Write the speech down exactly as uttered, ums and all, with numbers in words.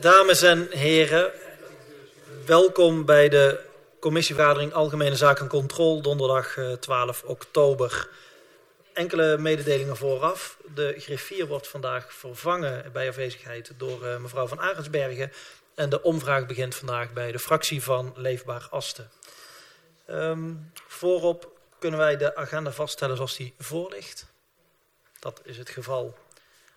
Dames en heren, welkom bij de commissievergadering Algemene Zaken en Controle, donderdag twaalf oktober. Enkele mededelingen vooraf. De griffier wordt vandaag vervangen bij afwezigheid door uh, mevrouw Van Arensbergen. En de omvraag begint vandaag bij de fractie van Leefbaar Asten. Um, voorop kunnen wij de agenda vaststellen zoals die voor ligt. Dat is het geval.